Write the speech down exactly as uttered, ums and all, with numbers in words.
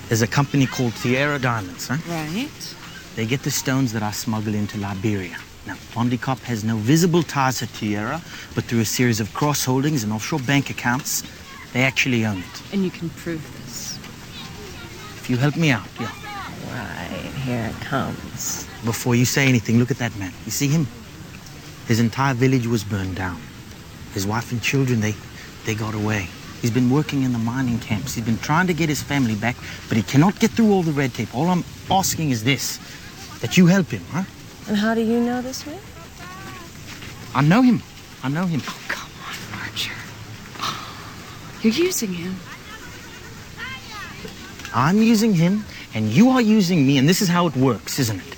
There's a company called Tierra Diamonds, huh? Right. They get the stones that I smuggle into Liberia. Now, Bondicop has no visible ties to Tierra, but through a series of cross-holdings and offshore bank accounts, they actually own it. And you can prove this. If you help me out, yeah. Right, here it comes. Before you say anything, look at that man. You see him? His entire village was burned down. His wife and children, they, they got away. He's been working in the mining camps. He's been trying to get his family back, but he cannot get through all the red tape. All I'm asking is this, that you help him, huh? And how do you know this man? I know him. I know him. Oh, come on, Archer. You're using him. I'm using him, and you are using me, and this is how it works, isn't it?